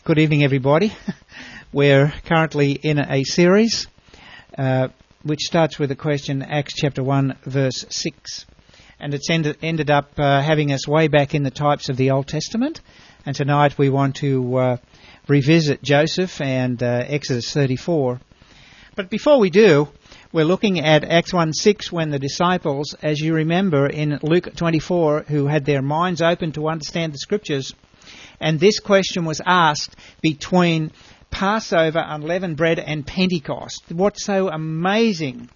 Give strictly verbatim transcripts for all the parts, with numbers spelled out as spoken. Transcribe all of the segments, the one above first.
Good evening, everybody. We're currently in a series uh, which starts with the question, Acts chapter one, verse six. And it's ended, ended up uh, having us way back in the types of the Old Testament. And tonight we want to uh, revisit Joseph and uh, Exodus thirty-four. But before we do, we're looking at Acts one six, when the disciples, as you remember in Luke twenty-four, who had their minds open to understand the Scriptures, and this question was asked between Passover, unleavened bread, and Pentecost. What's so amazing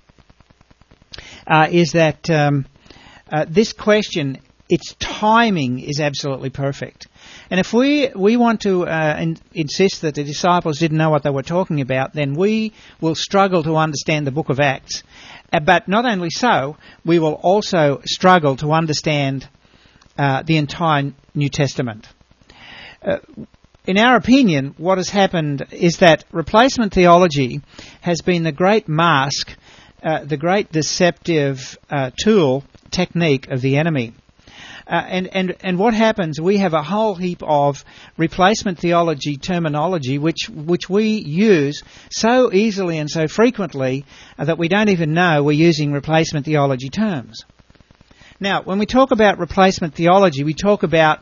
uh, is that um, uh, this question, its timing is absolutely perfect. And if we we want to uh, in, insist that the disciples didn't know what they were talking about, then we will struggle to understand the book of Acts. Uh, but not only so, we will also struggle to understand uh, the entire New Testament. Uh, in our opinion, what has happened is that replacement theology has been the great mask, uh, the great deceptive uh, tool, technique of the enemy. Uh, and, and, and what happens, we have a whole heap of replacement theology terminology which, which we use so easily and so frequently uh, that we don't even know we're using replacement theology terms. Now, when we talk about replacement theology, we talk about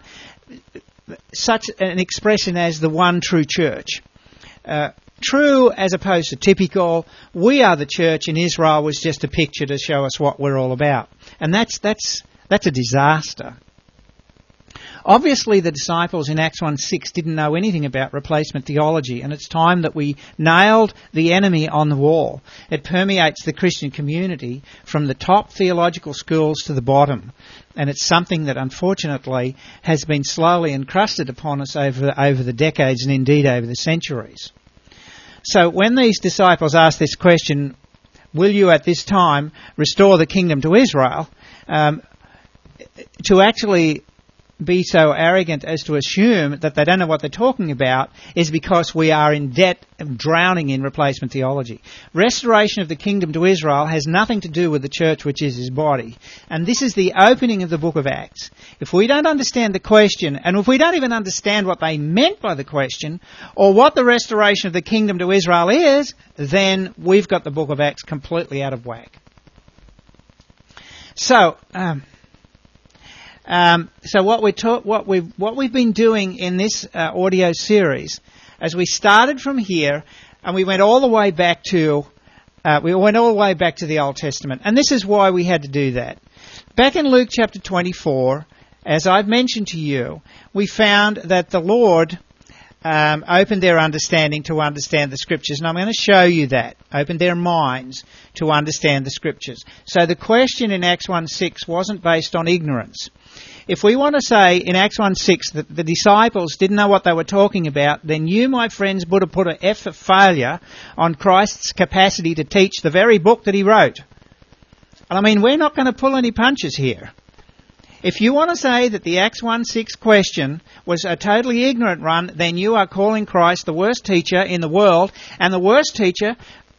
such an expression as the one true church. Uh, true as opposed to typical. We are the church, and Israel was just a picture to show us what we're all about. And that's that's that's a disaster. Obviously, the disciples in Acts one six didn't know anything about replacement theology, and it's time that we nailed the enemy on the wall. It permeates the Christian community from the top theological schools to the bottom, and it's something that unfortunately has been slowly encrusted upon us over, over the decades and indeed over the centuries. So when these disciples asked this question, will you at this time restore the kingdom to Israel, um, to actually be so arrogant as to assume that they don't know what they're talking about is because we are in debt and drowning in replacement theology. Restoration of the kingdom to Israel has nothing to do with the church, which is his body. And this is the opening of the book of Acts. If we don't understand the question, and if we don't even understand what they meant by the question, or what the restoration of the kingdom to Israel is, then we've got the book of Acts completely out of whack. So, um, Um, so what we ta- what we've what we've been doing in this uh, audio series, as we started from here and we went all the way back to uh, we went all the way back to the Old Testament, and this is why we had to do that. Back in Luke chapter twenty-four, as I've mentioned to you, we found that the Lord um, opened their understanding to understand the Scriptures, and I'm going to show you that. Opened their minds to understand the Scriptures. So the question in Acts one six wasn't based on ignorance. If we want to say in Acts one six that the disciples didn't know what they were talking about, then you, my friends, would have put an F for failure on Christ's capacity to teach the very book that he wrote. And I mean, we're not going to pull any punches here. If you want to say that the Acts one six question was a totally ignorant one, then you are calling Christ the worst teacher in the world, and the worst teacher,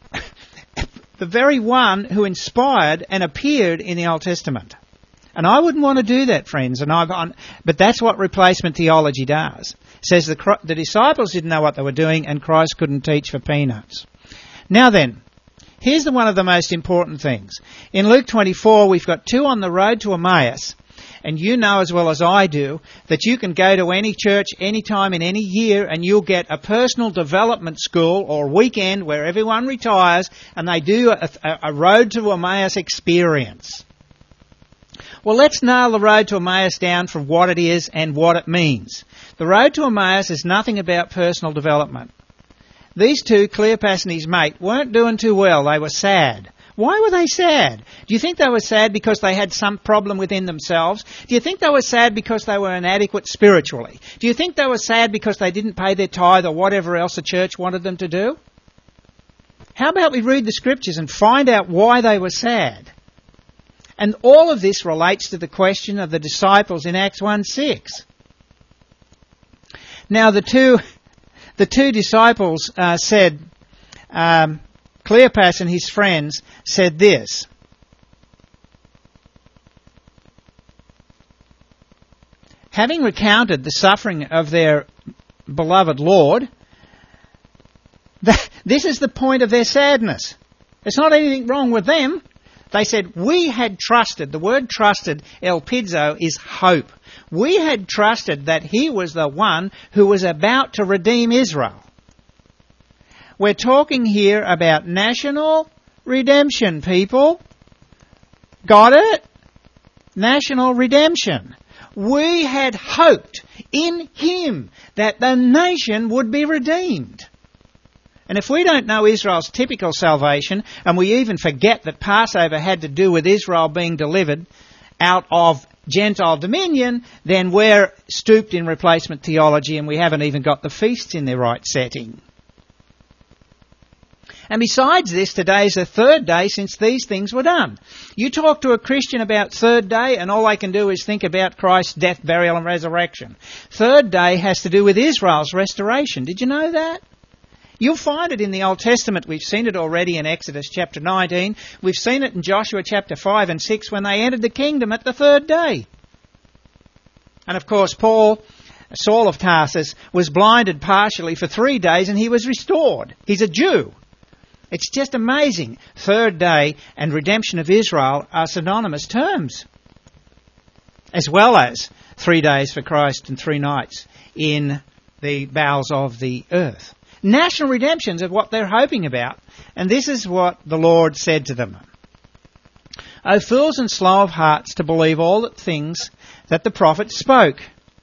the very one who inspired and appeared in the Old Testament. And I wouldn't want to do that, friends. And I've, but that's what replacement theology does. It says the, the disciples didn't know what they were doing, and Christ couldn't teach for peanuts. Now then, here's the, one of the most important things. In Luke twenty-four, we've got two on the road to Emmaus. And you know as well as I do that you can go to any church any time in any year and you'll get a personal development school or weekend where everyone retires and they do a, a road to Emmaus experience. Well, let's nail the road to Emmaus down for what it is and what it means. The road to Emmaus is nothing about personal development. These two, Cleopas and his mate, weren't doing too well. They were sad. Why were they sad? Do you think they were sad because they had some problem within themselves? Do you think they were sad because they were inadequate spiritually? Do you think they were sad because they didn't pay their tithe or whatever else the church wanted them to do? How about we read the Scriptures and find out why they were sad? And all of this relates to the question of the disciples in Acts one six. Now the two, the two disciples uh, said, um, Cleopas and his friends said this. Having recounted the suffering of their beloved Lord, this is the point of their sadness. There's not anything wrong with them. They said, we had trusted. The word trusted, elpizo, is hope. We had trusted that he was the one who was about to redeem Israel. We're talking here about national redemption, people. Got it? National redemption. We had hoped in him that the nation would be redeemed. And if we don't know Israel's typical salvation, and we even forget that Passover had to do with Israel being delivered out of Gentile dominion, then we're stooped in replacement theology and we haven't even got the feasts in their right setting. And besides this, today is the third day since these things were done. You talk to a Christian about third day and all they can do is think about Christ's death, burial and resurrection. Third day has to do with Israel's restoration. Did you know that? You'll find it in the Old Testament. We've seen it already in Exodus chapter nineteen. We've seen it in Joshua chapter five and six when they entered the kingdom at the third day. And of course, Paul, Saul of Tarsus, was blinded partially for three days and he was restored. He's a Jew. It's just amazing. Third day and redemption of Israel are synonymous terms. As well as three days for Christ and three nights in the bowels of the earth. National redemptions are what they're hoping about. And this is what the Lord said to them. O fools and slow of hearts to believe all the things that the prophets spoke.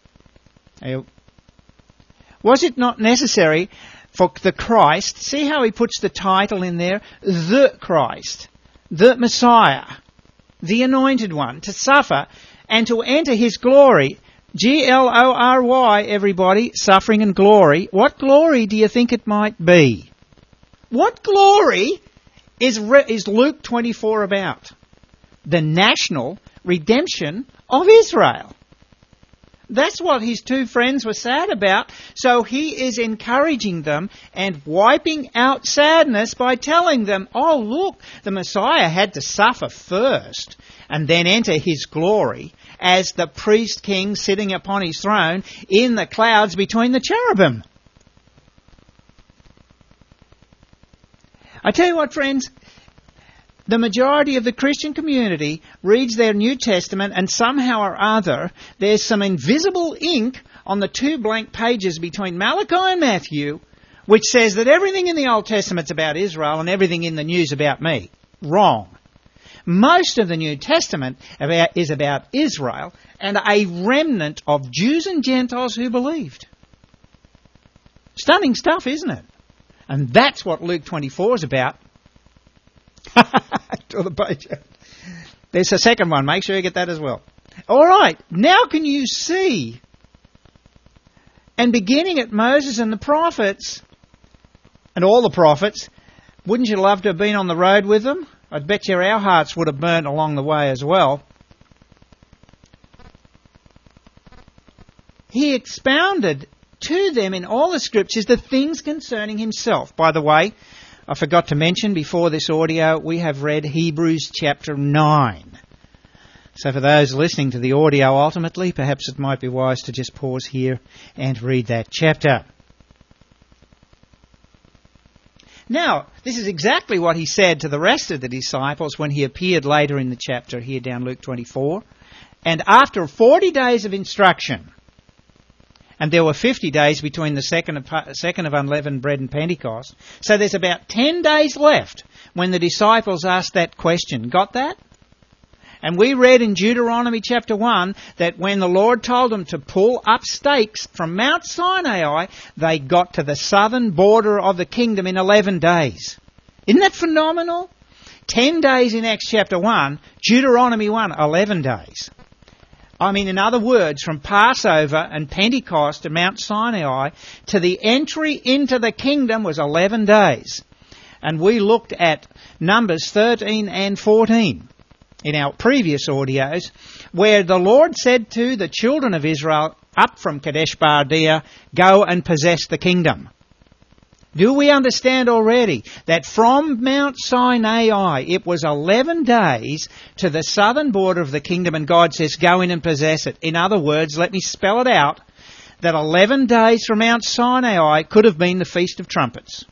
Was it not necessary for the Christ, see how he puts the title in there, the Christ, the Messiah, the Anointed One, to suffer and to enter his glory? G L O R Y, everybody, suffering and glory. What glory do you think it might be? What glory is, re- is Luke twenty-four about? The national redemption of Israel. That's what his two friends were sad about. So he is encouraging them and wiping out sadness by telling them, oh, look, the Messiah had to suffer first and then enter his glory as the priest king sitting upon his throne in the clouds between the cherubim. I tell you what, friends, the majority of the Christian community reads their New Testament and somehow or other there's some invisible ink on the two blank pages between Malachi and Matthew which says that everything in the Old Testament's about Israel and everything in the New's about me. Wrong. Most of the New Testament about, is about Israel and a remnant of Jews and Gentiles who believed. Stunning stuff, isn't it? And that's what Luke twenty-four is about. To the page. There's a second one. Make sure you get that as well. All right. Now can you see? And beginning at Moses and the prophets, and all the prophets, wouldn't you love to have been on the road with them? I'd bet you our hearts would have burnt along the way as well. He expounded to them in all the scriptures the things concerning himself. By the way, I forgot to mention before this audio, we have read Hebrews chapter nine. So for those listening to the audio ultimately, perhaps it might be wise to just pause here and read that chapter. Now, this is exactly what he said to the rest of the disciples when he appeared later in the chapter here down Luke twenty-four. And after forty days of instruction, and there were fifty days between the second of, second of unleavened bread and Pentecost. So there's about ten days left when the disciples asked that question. Got that? And we read in Deuteronomy chapter one that when the Lord told them to pull up stakes from Mount Sinai, they got to the southern border of the kingdom in eleven days. Isn't that phenomenal? Ten days in Acts chapter one, Deuteronomy one, eleven days. I mean, in other words, from Passover and Pentecost to Mount Sinai to the entry into the kingdom was eleven days. And we looked at Numbers thirteen and fourteen in our previous audios, where the Lord said to the children of Israel up from Kadesh Barnea, go and possess the kingdom. Do we understand already that from Mount Sinai it was eleven days to the southern border of the kingdom and God says go in and possess it? In other words, let me spell it out. that eleven days from Mount Sinai could have been the Feast of Trumpets.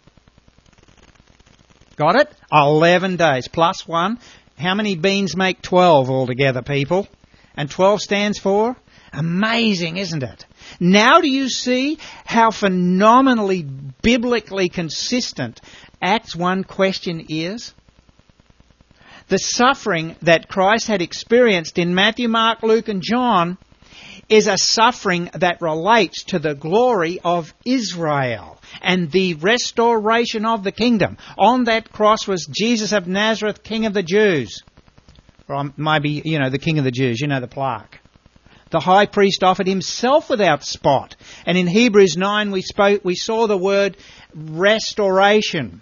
Got it? eleven days. Plus one. How many beans make twelve altogether, people? And twelve stands for? Amazing, isn't it? Now do you see how phenomenally biblically consistent Acts one question is? The suffering that Christ had experienced in Matthew, Mark, Luke and John is a suffering that relates to the glory of Israel and the restoration of the kingdom. On that cross was Jesus of Nazareth, King of the Jews. Or maybe, you know, the King of the Jews, you know the plaque. The high priest offered himself without spot. And in Hebrews nine we spoke, we saw the word restoration.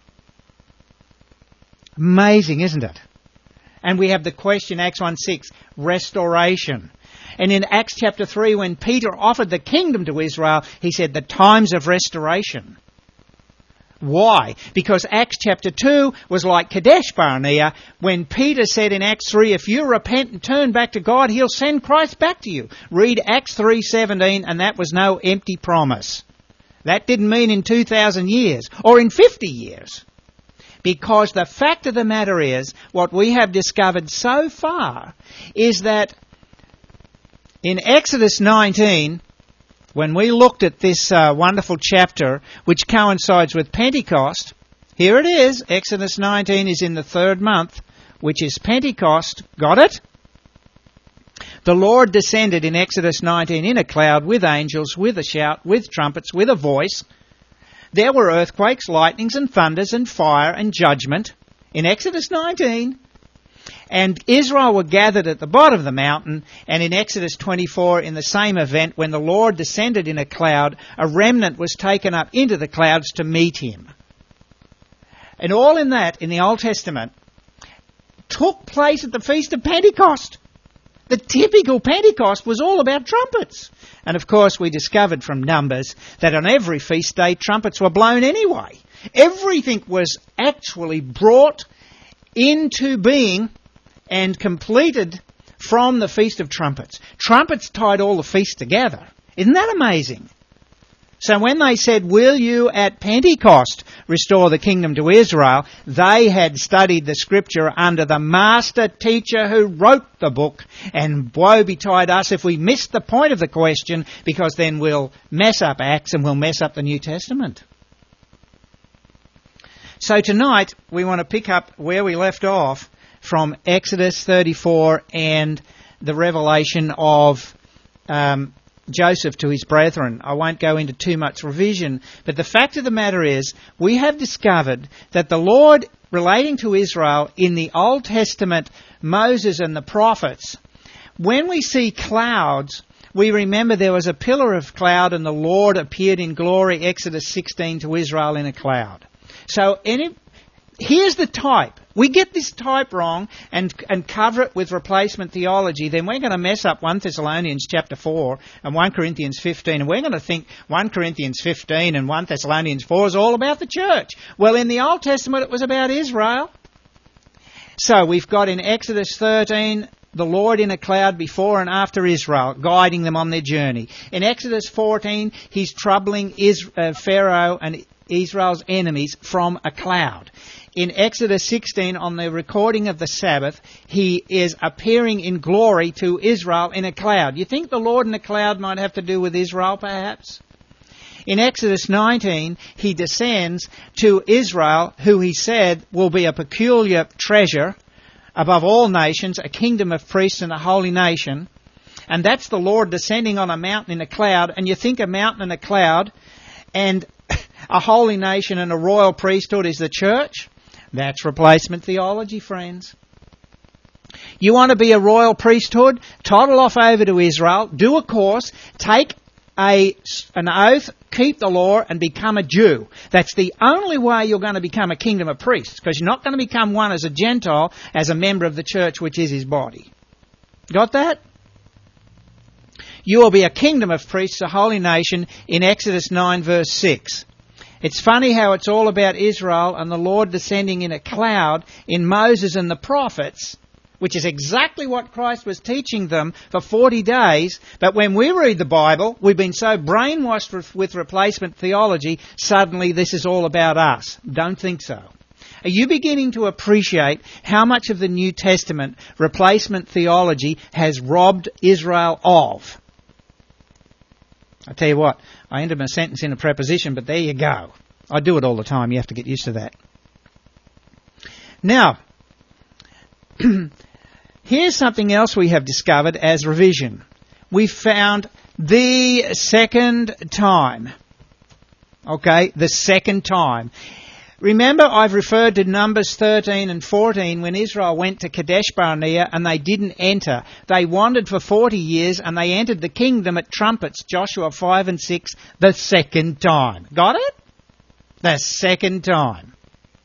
Amazing, isn't it? And we have the question, Acts one six, restoration. And in Acts chapter three, when Peter offered the kingdom to Israel, he said the times of restoration. Why? Because Acts chapter two was like Kadesh Barnea, when Peter said in Acts three, if you repent and turn back to God, He'll send Christ back to you. Read Acts three seventeen, and that was no empty promise. That didn't mean in two thousand years, or in fifty years. Because the fact of the matter is, what we have discovered so far is that in Exodus nineteen, when we looked at this uh, wonderful chapter, which coincides with Pentecost, here it is. Exodus nineteen is in the third month, which is Pentecost. Got it? The Lord descended in Exodus nineteen in a cloud with angels, with a shout, with trumpets, with a voice. There were earthquakes, lightnings and thunders and fire and judgment in Exodus nineteen. And Israel were gathered at the bottom of the mountain, and in Exodus twenty-four, in the same event, when the Lord descended in a cloud, a remnant was taken up into the clouds to meet Him. And all in that, in the Old Testament, took place at the Feast of Pentecost. The typical Pentecost was all about trumpets. And of course, we discovered from Numbers that on every feast day, trumpets were blown anyway. Everything was actually brought into being and completed from the Feast of Trumpets. Trumpets tied all the feasts together. Isn't that amazing? So when they said, will you at Pentecost restore the kingdom to Israel, they had studied the scripture under the master teacher who wrote the book, and woe betide us if we miss the point of the question, because then we'll mess up Acts and we'll mess up the New Testament. So tonight we want to pick up where we left off from Exodus thirty-four and the revelation of um, Joseph to his brethren. I won't go into too much revision, but the fact of the matter is we have discovered that the Lord, relating to Israel in the Old Testament, Moses and the prophets, when we see clouds, we remember there was a pillar of cloud and the Lord appeared in glory, Exodus sixteen, to Israel in a cloud. So any, here's the type. We get this type wrong and and cover it with replacement theology, then we're going to mess up First Thessalonians chapter four and First Corinthians fifteen, and we're going to think First Corinthians fifteen and First Thessalonians four is all about the church. Well, in the Old Testament it was about Israel. So we've got in Exodus thirteen the Lord in a cloud before and after Israel, guiding them on their journey. In Exodus fourteen, He's troubling Israel, uh, Pharaoh and Israel's enemies from a cloud. In Exodus sixteen, on the recording of the Sabbath, He is appearing in glory to Israel in a cloud. You think the Lord in a cloud might have to do with Israel, perhaps? In Exodus nineteen, He descends to Israel, who He said will be a peculiar treasure above all nations, a kingdom of priests and a holy nation. And that's the Lord descending on a mountain in a cloud. And you think a mountain and a cloud and a holy nation and a royal priesthood is the church? That's replacement theology, friends. You want to be a royal priesthood? Toddle off over to Israel, do a course, take a, an oath, keep the law and become a Jew. That's the only way you're going to become a kingdom of priests, because you're not going to become one as a Gentile, as a member of the church, which is His body. Got that? You will be a kingdom of priests, a holy nation, in Exodus nine verse six. It's funny how it's all about Israel and the Lord descending in a cloud in Moses and the prophets, which is exactly what Christ was teaching them for forty days. But when we read the Bible, we've been so brainwashed with replacement theology, suddenly this is all about us. Don't think so. Are you beginning to appreciate how much of the New Testament replacement theology has robbed Israel of? I tell you what, I ended my sentence in a preposition, but there you go. I do it all the time. You have to get used to that. Now, here's something else we have discovered as revision. We found the second time. Okay, the second time. Remember, I've referred to Numbers thirteen and fourteen when Israel went to Kadesh Barnea and they didn't enter. They wandered for forty years and they entered the kingdom at trumpets, Joshua five and six, the second time. Got it? The second time.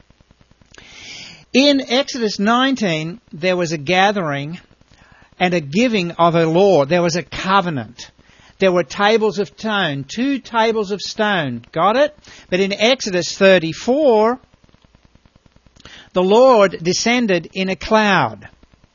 In Exodus nineteen, there was a gathering and a giving of a law. There was a covenant. There were tables of stone, two tables of stone. Got it? But in Exodus thirty-four, the Lord descended in a cloud.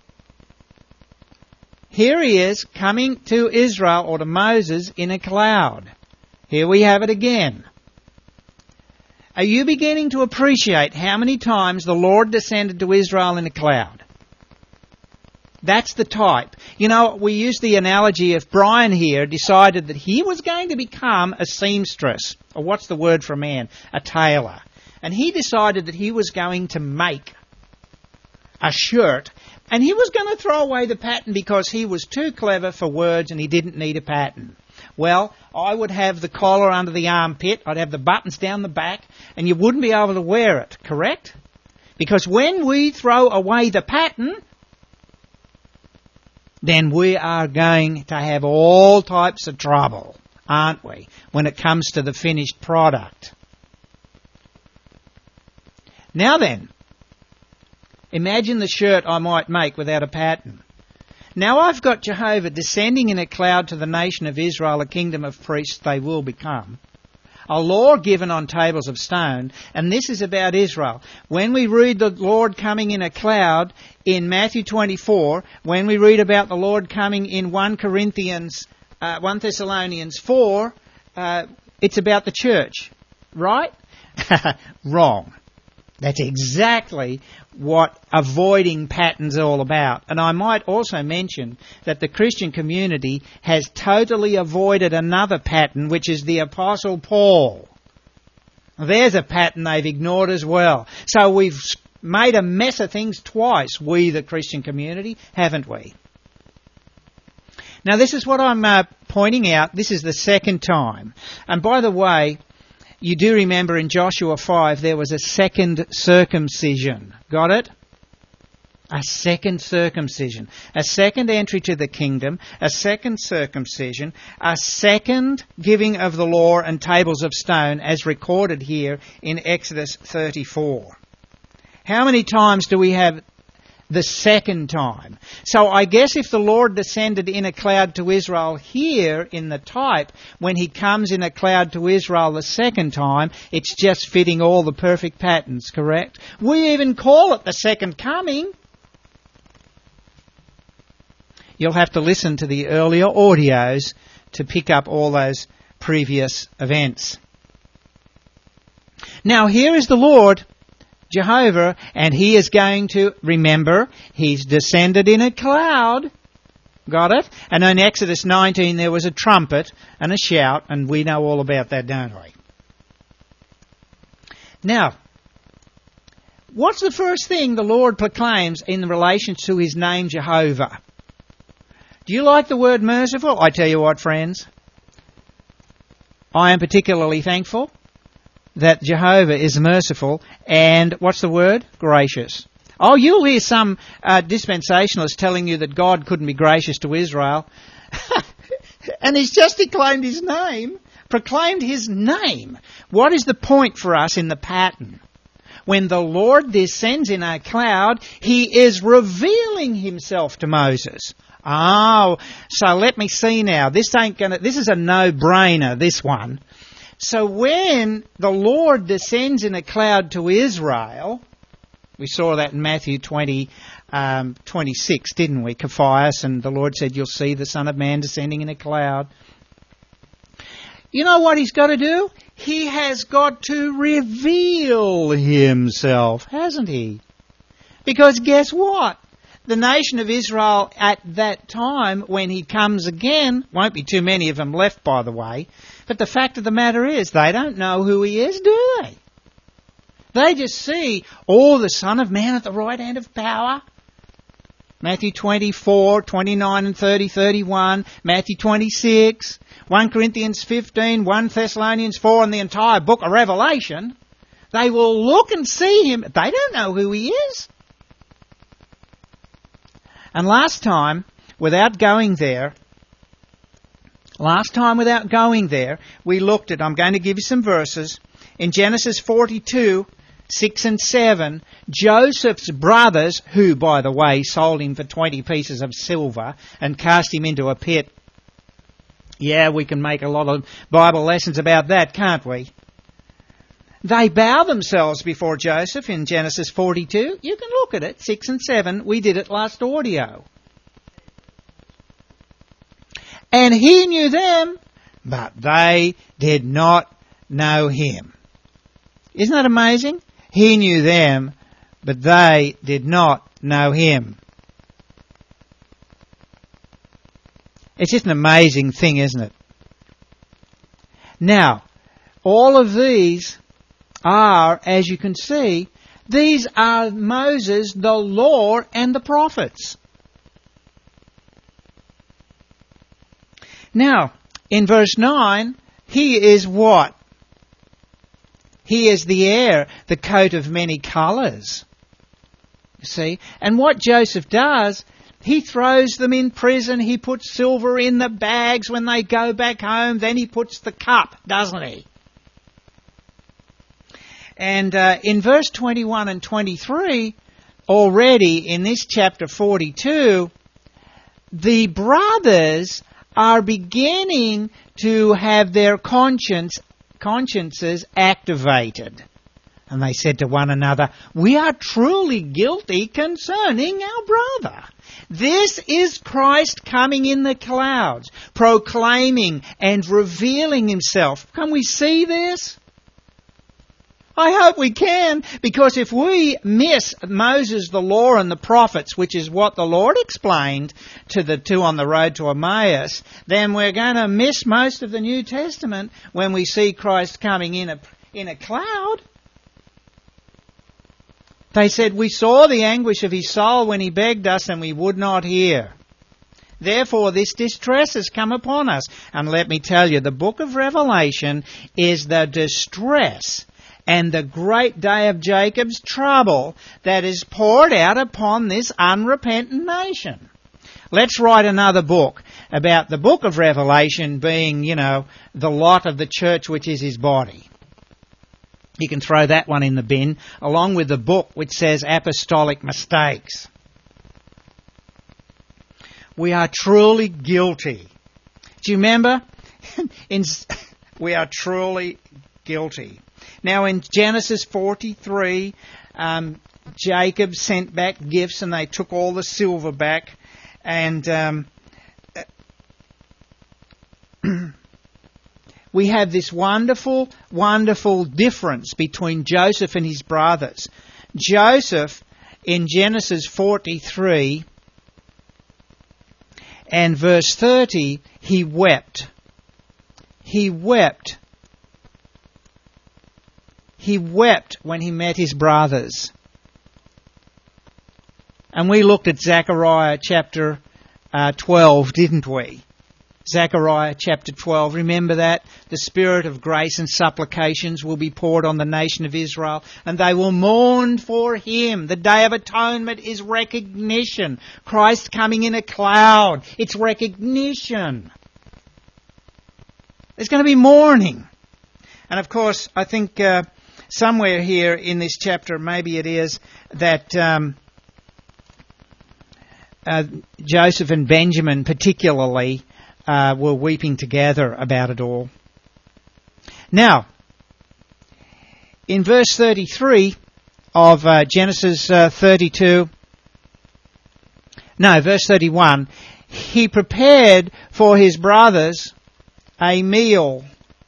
Here he is coming to Israel or to Moses in a cloud. Here we have it again. Are you beginning to appreciate how many times the Lord descended to Israel in a cloud? That's the type. You know, we use the analogy if Brian here decided that he was going to become a seamstress, or what's the word for a man? A tailor. And he decided that he was going to make a shirt, and he was going to throw away the pattern because he was too clever for words and he didn't need a pattern. Well, I would have the collar under the armpit, I'd have the buttons down the back, and you wouldn't be able to wear it, correct? Because when we throw away the pattern, then we are going to have all types of trouble, aren't we, when it comes to the finished product. Now then, imagine the shirt I might make without a pattern. Now I've got Jehovah descending in a cloud to the nation of Israel, a kingdom of priests they will become. A law given on tables of stone, and this is about Israel. When we read the Lord coming in a cloud in Matthew twenty-four, when we read about the Lord coming in First Corinthians, uh, First Thessalonians four, uh, it's about the church, right? Wrong. That's exactly what avoiding patterns are all about. And I might also mention that the Christian community has totally avoided another pattern, which is the Apostle Paul. There's a pattern they've ignored as well. So we've made a mess of things twice, we, the Christian community, haven't we? Now this is what I'm uh, pointing out. This is the second time. And by the way, you do remember in Joshua five there was a second circumcision. Got it? A second circumcision. A second entry to the kingdom. A second circumcision. A second giving of the law and tables of stone as recorded here in Exodus thirty-four. How many times do we have the second time? So I guess if the Lord descended in a cloud to Israel here in the type, when he comes in a cloud to Israel the second time, it's just fitting all the perfect patterns, correct? We even call it the second coming. You'll have to listen to the earlier audios to pick up all those previous events. Now here is the Lord Jehovah, and he is going to, remember, he's descended in a cloud. Got it? And in Exodus nineteen there was a trumpet and a shout, and we know all about that, don't we? Now, what's the first thing the Lord proclaims in relation to his name Jehovah? Do you like the word merciful? I tell you what, friends, I am particularly thankful that Jehovah is merciful and, what's the word? Gracious. Oh, you'll hear some uh, dispensationalists telling you that God couldn't be gracious to Israel. And he's just declaimed his name, proclaimed his name. What is the point for us in the pattern? When the Lord descends in a cloud, he is revealing himself to Moses. Oh, so let me see now. This ain't gonna, this is a no-brainer, this one. So when the Lord descends in a cloud to Israel, we saw that in Matthew twenty, um, twenty-six, didn't we? Caiaphas, and the Lord said, you'll see the Son of Man descending in a cloud. You know what he's got to do? He has got to reveal himself, hasn't he? Because guess what? The nation of Israel at that time, when he comes again, won't be too many of them left, by the way, but the fact of the matter is they don't know who he is, do they? They just see, oh, the Son of Man at the right hand of power. Matthew twenty-four, twenty-nine and thirty, thirty-one, Matthew twenty-six, First Corinthians fifteen, First Thessalonians four, and the entire book of Revelation. They will look and see him. They don't know who he is. And last time, without going there, last time without going there, we looked at, I'm going to give you some verses, in Genesis forty-two, six and seven, Joseph's brothers, who, by the way, sold him for twenty pieces of silver and cast him into a pit. Yeah, we can make a lot of Bible lessons about that, can't we? They bow themselves before Joseph in Genesis forty-two. You can look at it, six and seven. We did it last audio. And he knew them, but they did not know him. Isn't that amazing? He knew them, but they did not know him. It's just an amazing thing, isn't it? Now, all of these are, as you can see, these are Moses, the law, and the prophets. Now, in verse nine, he is what? He is the heir, the coat of many colours. You see? And what Joseph does, he throws them in prison, he puts silver in the bags when they go back home, then he puts the cup, doesn't he? And uh, in verse twenty-one and twenty-three, already in this chapter forty-two, the brothers are beginning to have their conscience, consciences activated. And they said to one another, we are truly guilty concerning our brother. This is Christ coming in the clouds, proclaiming and revealing himself. Can we see this? I hope we can, because if we miss Moses, the law, and the prophets, which is what the Lord explained to the two on the road to Emmaus, then we're going to miss most of the New Testament when we see Christ coming in a, in a cloud. They said, we saw the anguish of his soul when he begged us, and we would not hear. Therefore, this distress has come upon us. And let me tell you, the book of Revelation is the distress and the great day of Jacob's trouble that is poured out upon this unrepentant nation. Let's write another book about the book of Revelation being, you know, the lot of the church which is his body. You can throw that one in the bin, along with the book which says apostolic mistakes. We are truly guilty. Do you remember? in, we are truly guilty. Now in Genesis forty-three, um, Jacob sent back gifts and they took all the silver back. And um, we have this wonderful, wonderful difference between Joseph and his brothers. Joseph, in Genesis forty-three and verse thirty, he wept. He wept. He wept when he met his brothers. And we looked at Zechariah chapter uh, twelve, didn't we? Zechariah chapter twelve, remember that? The spirit of grace and supplications will be poured on the nation of Israel, and they will mourn for him. The Day of Atonement is recognition. Christ coming in a cloud, it's recognition. There's going to be mourning. And of course, I think uh, somewhere here in this chapter, maybe it is, that um, uh, Joseph and Benjamin particularly uh, were weeping together about it all. Now, in verse thirty-three of uh, Genesis uh, thirty-two, No, verse thirty-one. He prepared for his brothers a meal.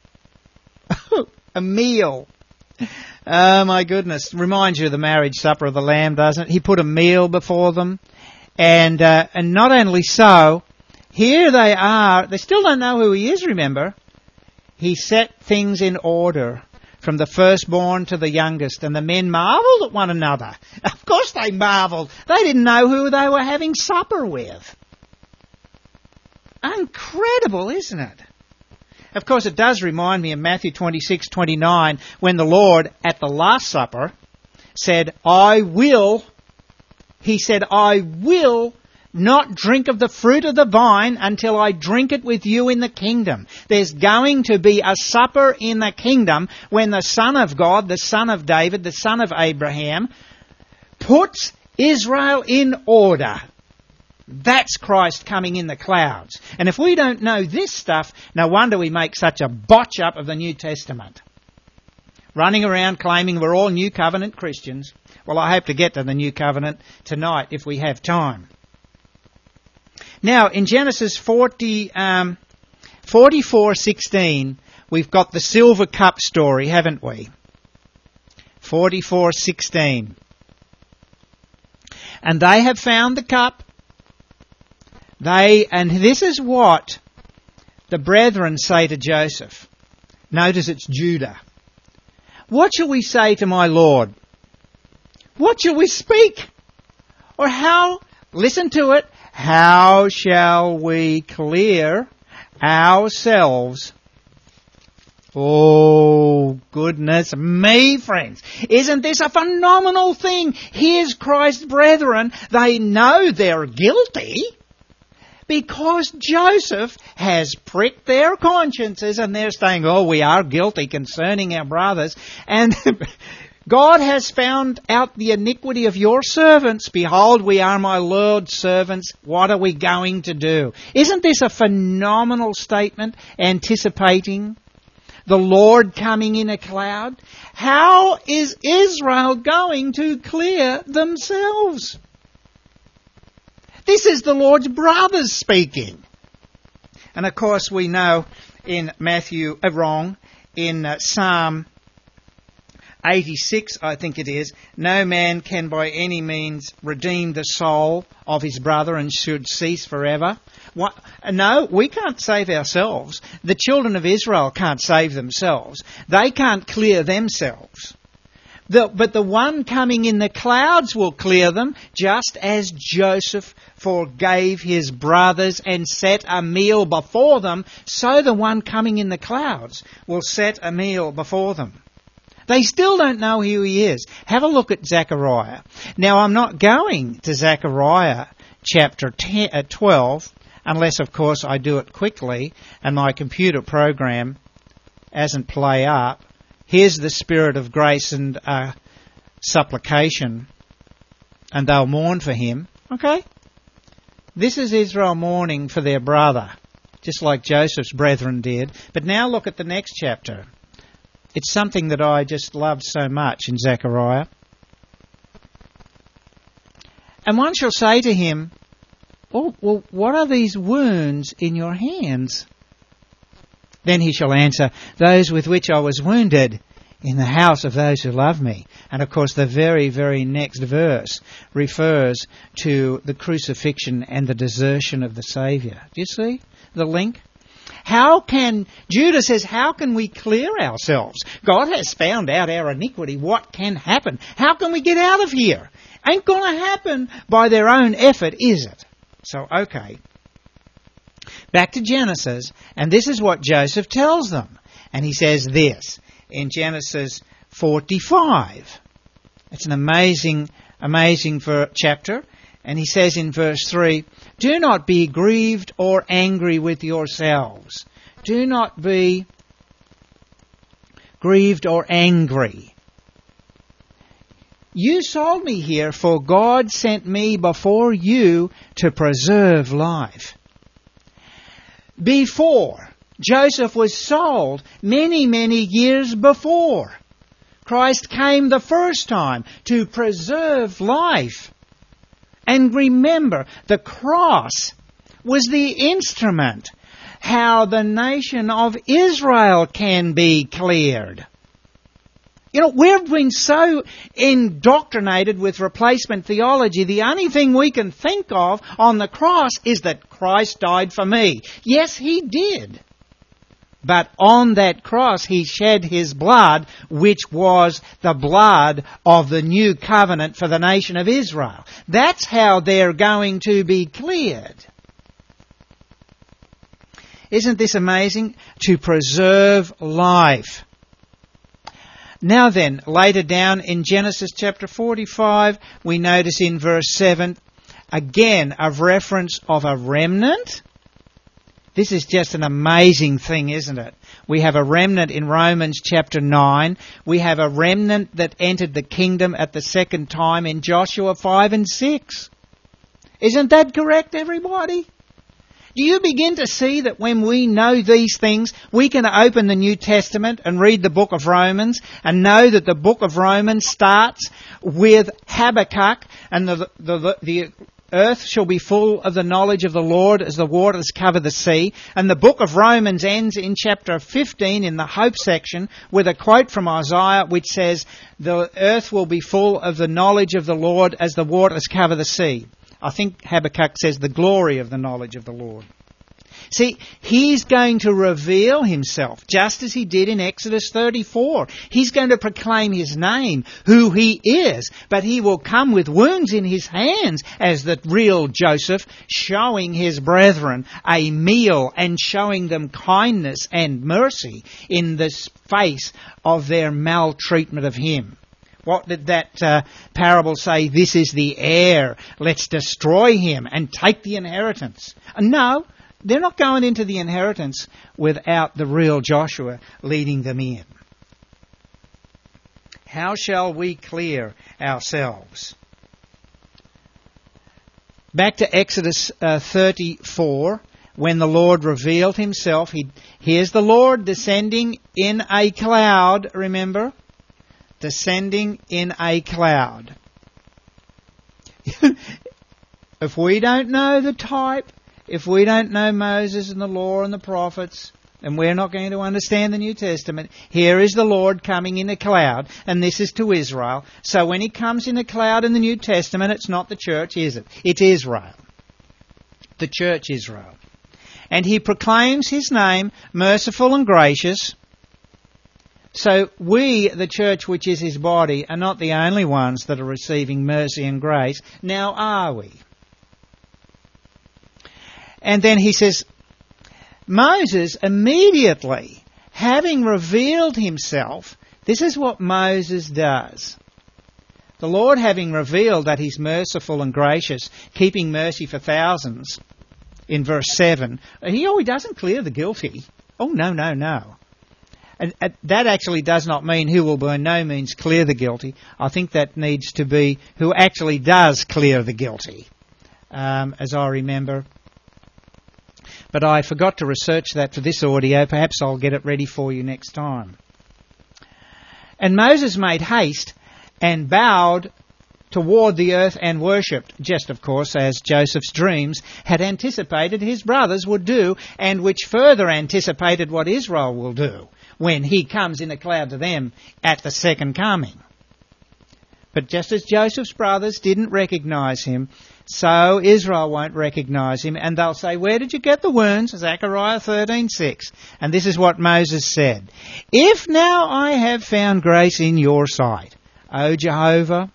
A meal. Oh my goodness. Reminds you of the marriage supper of the Lamb, doesn't it? He put a meal before them. And, uh, and not only so, here they are. They still don't know who he is, remember. He set things in order from the firstborn to the youngest, and the men marvelled at one another. Of course they marvelled. They didn't know who they were having supper with. Incredible, isn't it? Of course, it does remind me of Matthew twenty-six twenty-nine, when the Lord, at the Last Supper, said, I will, he said, I will not drink of the fruit of the vine until I drink it with you in the kingdom. There's going to be a supper in the kingdom when the Son of God, the Son of David, the Son of Abraham, puts Israel in order. That's Christ coming in the clouds. And if we don't know this stuff, no wonder we make such a botch up of the New Testament. Running around claiming we're all New Covenant Christians. Well, I hope to get to the New Covenant tonight if we have time. Now, in Genesis forty, um, forty-four sixteen, we've got the silver cup story, haven't we? forty-four sixteen. And they have found the cup. They, and this is what the brethren say to Joseph. Notice it's Judah. What shall we say to my Lord? What shall we speak? Or how, listen to it, how shall we clear ourselves? Oh, goodness me, friends. Isn't this a phenomenal thing? Here's Christ's brethren. They know they're guilty, because Joseph has pricked their consciences and they're saying, oh, we are guilty concerning our brothers. And God has found out the iniquity of your servants. Behold, we are my Lord's servants. What are we going to do? Isn't this a phenomenal statement anticipating the Lord coming in a cloud? How is Israel going to clear themselves? This is the Lord's brothers speaking. And of course we know in Matthew, uh, wrong, in uh, Psalm eighty-six, I think it is, no man can by any means redeem the soul of his brother and should cease forever. What? No, we can't save ourselves. The children of Israel can't save themselves. They can't clear themselves. The, but the one coming in the clouds will clear them, just as Joseph forgave his brothers and set a meal before them, so the one coming in the clouds will set a meal before them. They still don't know who he is. Have a look at Zechariah. Now, I'm not going to Zechariah chapter ten, uh, twelve, unless, of course, I do it quickly and my computer program doesn't play up. Here's the spirit of grace and uh, supplication, and they'll mourn for him. Okay? This is Israel mourning for their brother, just like Joseph's brethren did. But now look at the next chapter. It's something that I just love so much in Zechariah. And one shall say to him, oh, well, what are these wounds in your hands? Then he shall answer, those with which I was wounded in the house of those who love me. And of course the very, very next verse refers to the crucifixion and the desertion of the Saviour. Do you see the link? How can, Judah says, how can we clear ourselves? God has found out our iniquity. What can happen? How can we get out of here? Ain't going to happen by their own effort, is it? So, okay. Back to Genesis, and this is what Joseph tells them. And he says this in Genesis forty-five. It's an amazing, amazing chapter. And he says in verse three, do not be grieved or angry with yourselves. Do not be grieved or angry. You sold me here, for God sent me before you to preserve life. Before, Joseph was sold many, many years before. Christ came the first time to preserve life. And remember, the cross was the instrument how the nation of Israel can be cleared. You know, we've been so indoctrinated with replacement theology, the only thing we can think of on the cross is that Christ died for me. Yes, He did. But on that cross He shed His blood, which was the blood of the new covenant for the nation of Israel. That's how they're going to be cleared. Isn't this amazing? To preserve life. Now then, later down in Genesis chapter forty-five, we notice in verse seven, again, a reference of a remnant. This is just an amazing thing, isn't it? We have a remnant in Romans chapter nine. We have a remnant that entered the kingdom at the second time in Joshua five and six. Isn't that correct, everybody? Do you begin to see that when we know these things, we can open the New Testament and read the book of Romans and know that the book of Romans starts with Habakkuk, and the, the, the, the earth shall be full of the knowledge of the Lord as the waters cover the sea. And the book of Romans ends in chapter fifteen in the hope section with a quote from Isaiah which says, the earth will be full of the knowledge of the Lord as the waters cover the sea. I think Habakkuk says the glory of the knowledge of the Lord. See, He's going to reveal Himself, just as He did in Exodus thirty-four. He's going to proclaim His name, who He is, but He will come with wounds in His hands as the real Joseph, showing His brethren a meal and showing them kindness and mercy in the face of their maltreatment of Him. What did that uh, parable say? This is the heir. Let's destroy him and take the inheritance. No, they're not going into the inheritance without the real Joshua leading them in. How shall we clear ourselves? Back to Exodus uh, thirty-four, when the Lord revealed Himself. He, here's the Lord descending in a cloud, remember? Descending in a cloud. If we don't know the type, if we don't know Moses and the law and the prophets, and we're not going to understand the New Testament, here is the Lord coming in a cloud, and this is to Israel. So when He comes in a cloud in the New Testament, it's not the church, is it? It's Israel. The church Israel. And He proclaims His name, merciful and gracious. So we, the church which is His body, are not the only ones that are receiving mercy and grace. Now are we? And then He says, Moses immediately, having revealed Himself, this is what Moses does. The Lord having revealed that He's merciful and gracious, keeping mercy for thousands, in verse seven, He, oh, He doesn't clear the guilty. Oh, no, no, no. And that actually does not mean who will by no means clear the guilty. I think that needs to be who actually does clear the guilty, um, as I remember. But I forgot to research that for this audio. Perhaps I'll get it ready for you next time. And Moses made haste and bowed toward the earth and worshipped, just of course as Joseph's dreams had anticipated his brothers would do, and which further anticipated what Israel will do when He comes in a cloud to them at the second coming. But just as Joseph's brothers didn't recognise him, so Israel won't recognise him, and they'll say, where did you get the wounds? Zechariah thirteen six. And this is what Moses said. If now I have found grace in your sight, O Jehovah,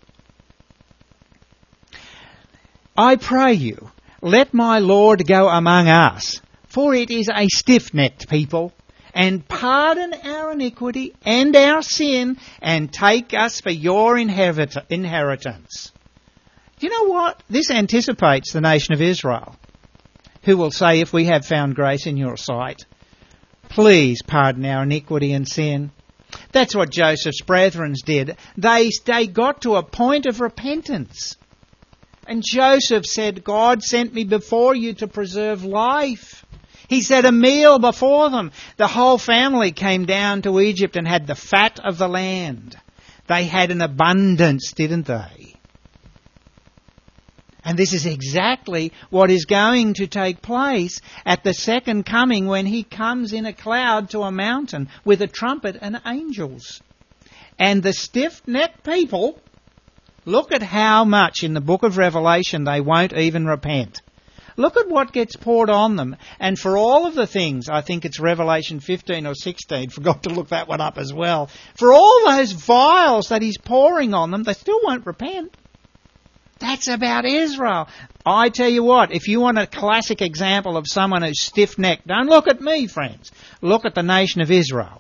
I pray you, let my Lord go among us, for it is a stiff-necked people, and pardon our iniquity and our sin, and take us for your inherit- inheritance. Do you know what? This anticipates the nation of Israel, who will say, if we have found grace in your sight, please pardon our iniquity and sin. That's what Joseph's brethren did. They, they got to a point of repentance. And Joseph said, God sent me before you to preserve life. He set a meal before them. The whole family came down to Egypt and had the fat of the land. They had an abundance, didn't they? And this is exactly what is going to take place at the second coming, when he comes in a cloud to a mountain with a trumpet and angels. And the stiff-necked people, look at how much in the book of Revelation they won't even repent. Look at what gets poured on them. And for all of the things, I think it's Revelation fifteen or sixteen, forgot to look that one up as well. For all those vials that he's pouring on them, they still won't repent. That's about Israel. I tell you what, if you want a classic example of someone who's stiff-necked, don't look at me, friends. Look at the nation of Israel.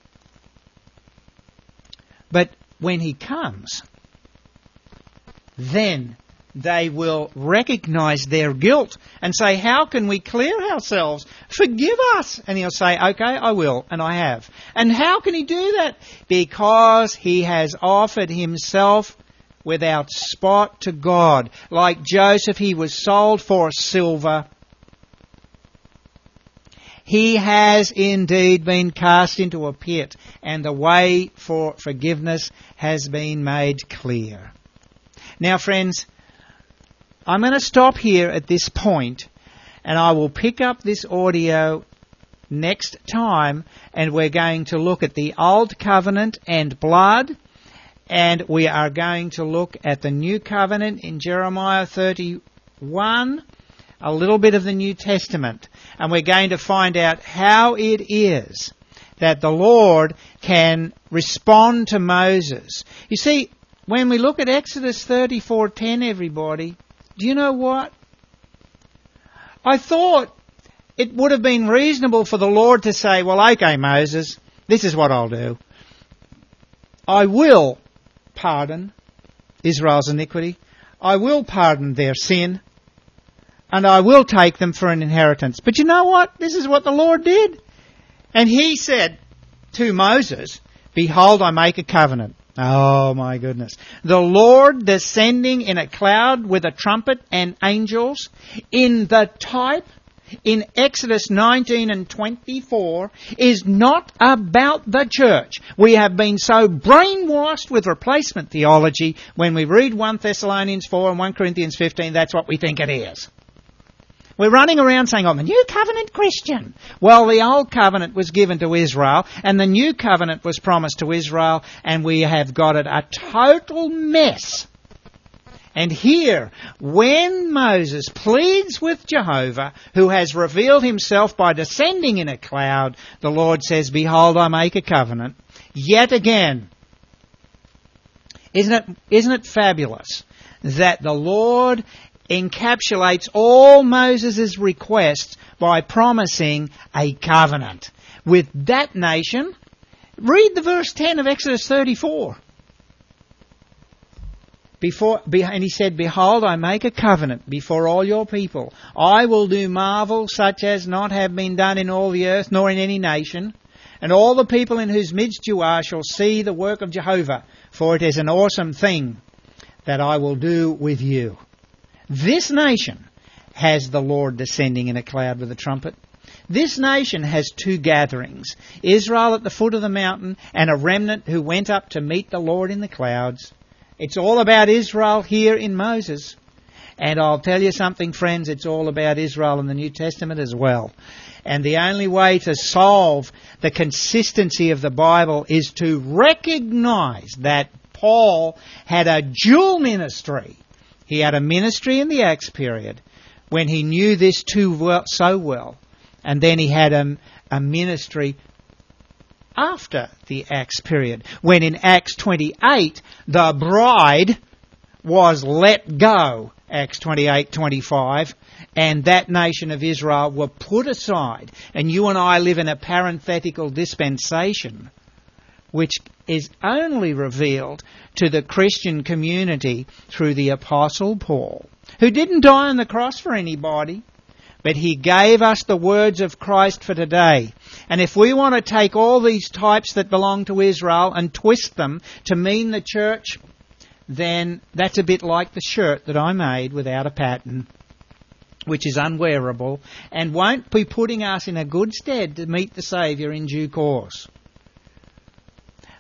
But when he comes, then they will recognize their guilt and say, how can we clear ourselves? Forgive us. And he'll say, okay, I will, and I have. And how can he do that? Because he has offered himself without spot to God. Like Joseph, he was sold for silver. He has indeed been cast into a pit, and the way for forgiveness has been made clear. Now, friends, I'm going to stop here at this point, and I will pick up this audio next time, and we're going to look at the Old Covenant and blood, and we are going to look at the New Covenant in Jeremiah thirty-one, a little bit of the New Testament, and we're going to find out how it is that the Lord can respond to Moses. You see, when we look at Exodus thirty-four ten, everybody, do you know what? I thought it would have been reasonable for the Lord to say, well, okay, Moses, this is what I'll do. I will pardon Israel's iniquity. I will pardon their sin. And I will take them for an inheritance. But you know what? This is what the Lord did. And he said to Moses, behold, I make a covenant. Oh my goodness. The Lord descending in a cloud with a trumpet and angels in the type in Exodus nineteen and twenty-four is not about the church. We have been so brainwashed with replacement theology, when we read First Thessalonians four and First Corinthians fifteen, that's what we think it is. We're running around saying, I'm a New Covenant Christian. Well, the Old Covenant was given to Israel, and the New Covenant was promised to Israel, and we have got it a total mess. And here, when Moses pleads with Jehovah, who has revealed himself by descending in a cloud, the Lord says, behold, I make a covenant. Yet again, isn't it, isn't it fabulous that the Lord encapsulates all Moses' requests by promising a covenant with that nation? Read the verse ten of Exodus thirty-four. Before, and he said, behold, I make a covenant before all your people. I will do marvels such as not have been done in all the earth, nor in any nation. And all the people in whose midst you are shall see the work of Jehovah, for it is an awesome thing that I will do with you. This nation has the Lord descending in a cloud with a trumpet. This nation has two gatherings, Israel at the foot of the mountain and a remnant who went up to meet the Lord in the clouds. It's all about Israel here in Moses. And I'll tell you something, friends, it's all about Israel in the New Testament as well. And the only way to solve the consistency of the Bible is to recognize that Paul had a dual ministry. He had a ministry in the Acts period when he knew this too well, so well. And then he had a, a ministry after the Acts period, when in Acts twenty-eight, the bride was let go, Acts twenty-eight twenty-five, and that nation of Israel were put aside. And you and I live in a parenthetical dispensation, which is only revealed to the Christian community through the Apostle Paul, who didn't die on the cross for anybody, but he gave us the words of Christ for today. And if we want to take all these types that belong to Israel and twist them to mean the church, then that's a bit like the shirt that I made without a pattern, which is unwearable and won't be putting us in a good stead to meet the Saviour in due course.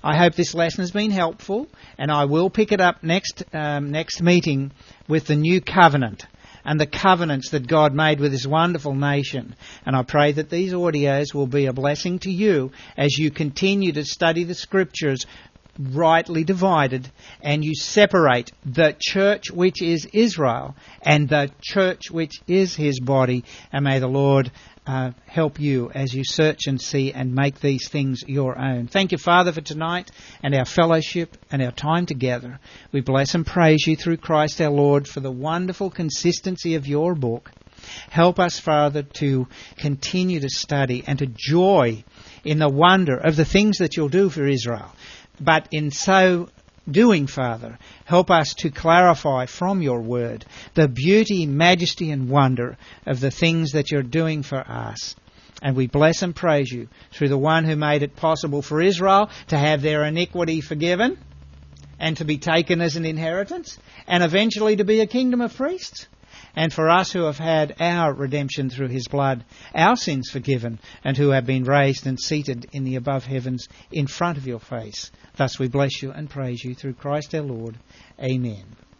I hope this lesson has been helpful, and I will pick it up next um, next meeting with the new covenant and the covenants that God made with His wonderful nation. And I pray that these audios will be a blessing to you as you continue to study the Scriptures rightly divided, and you separate the church which is Israel and the church which is His body. And may the Lord uh, help you as you search and see and make these things your own. Thank you, Father, for tonight and our fellowship and our time together. We bless and praise you through Christ our Lord for the wonderful consistency of your book. Help us, Father, to continue to study and to joy in the wonder of the things that you'll do for Israel. But in so doing, Father, help us to clarify from your word the beauty, majesty and wonder of the things that you're doing for us. And we bless and praise you through the one who made it possible for Israel to have their iniquity forgiven and to be taken as an inheritance and eventually to be a kingdom of priests. And for us who have had our redemption through His blood, our sins forgiven, and who have been raised and seated in the above heavens in front of your face. Thus we bless you and praise you through Christ our Lord. Amen.